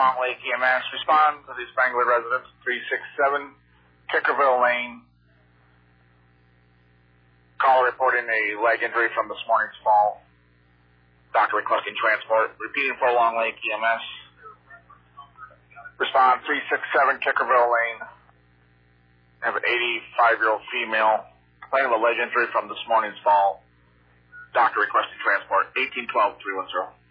Long Lake EMS. Respond to the Spangler residence, 367 Kickerville Lane. Caller reporting a leg injury from this morning's fall. Doctor requesting transport. Repeating for Long Lake EMS. Respond 367 Kickerville Lane. Have an 85-year-old female. Complaint of a leg injury from this morning's fall. Doctor requesting transport. 1812-310.